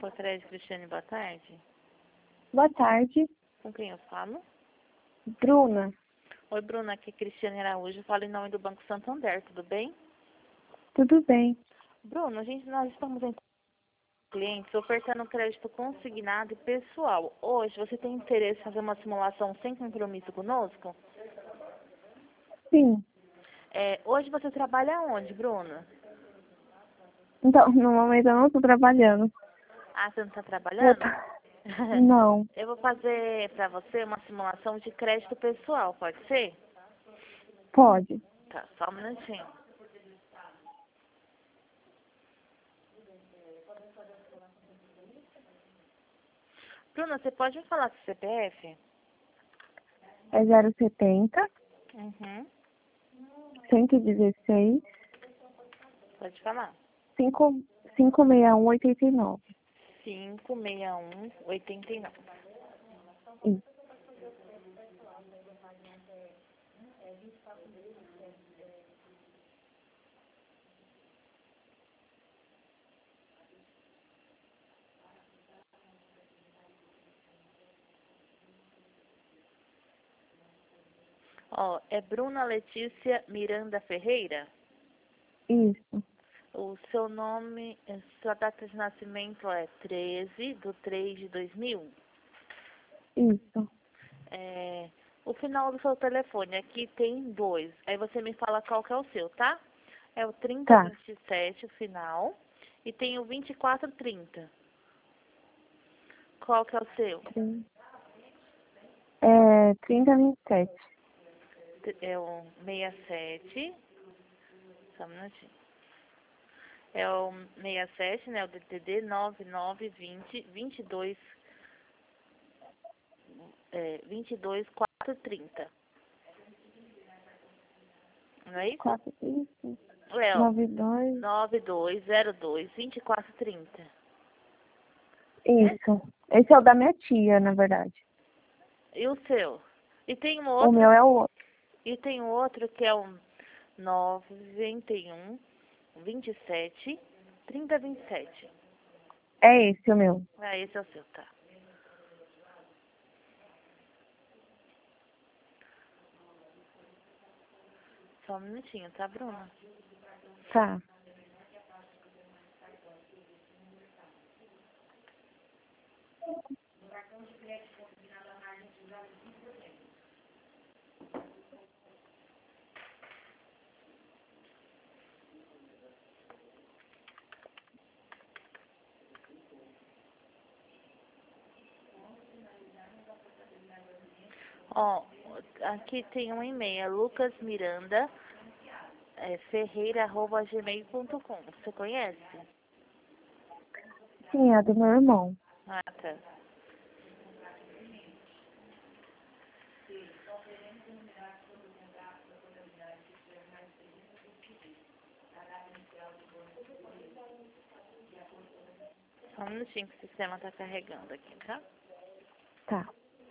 Portaria Cristiane, boa tarde. Boa tarde, Com quem eu falo? Bruna. Oi, Bruna, aqui é Cristiane Araújo. Eu falo em nome do Banco Santander, tudo bem? Tudo bem? Bruna, nós estamos em clientes ofertando crédito consignado e pessoal. Hoje, você tem interesse em fazer uma simulação sem compromisso conosco? Sim. Hoje você trabalha onde, Bruna? Então, no momento eu não estou trabalhando. Ah, você não está Eu trabalhando? Não. Eu vou fazer para você uma simulação de crédito pessoal, pode ser? Pode. Tá, só um minutinho. Bruna, você pode me falar seu CPF? É 070 Uhum, 116 pode falar. 56189. 56189. Isso. Ó, é Bruna Letícia Miranda Ferreira? Isso. O seu nome, sua data de nascimento é 13/3/2000? Isso. O final do seu telefone, aqui tem dois. Aí você me fala qual que é o seu, tá? É o Tá. 3027, o final. E tem o 2430. Qual que é o seu? 3027. É o 67. Só um minutinho. É o 67, né? O DTD 9920 22 22430. Não é isso? 4, isso. É, ó, 92. 9202 2430. É? Isso. Esse é o da minha tia, na verdade. E o seu? E tem um O outro, meu é o outro. que é o 91 27 3027. É esse o meu. Ah, esse é o seu, tá? Só um minutinho, tá, Bruna? Tá. Ó, aqui tem um e-mail, lucasmiranda ferreira@gmail.com. Você conhece? Sim, é do meu irmão. Ah, tá. Só um minutinho que o sistema tá carregando aqui, tá? Tá.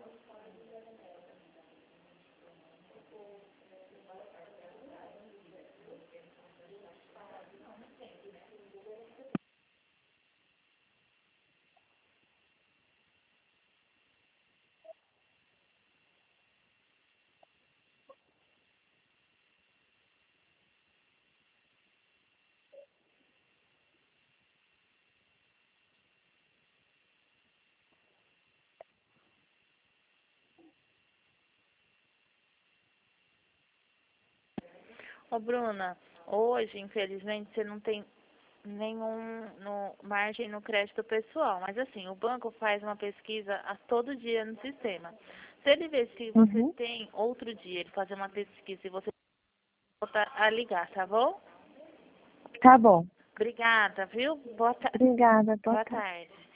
Ô, Bruna, hoje, infelizmente, você não tem nenhum margem no crédito pessoal, mas assim, o banco faz uma pesquisa a todo dia no sistema. Se ele ver se você Uhum. tem outro dia, ele fazer uma pesquisa e você volta a ligar, tá bom? Tá bom. Obrigada, viu? Obrigada. Boa Boa tarde. tarde.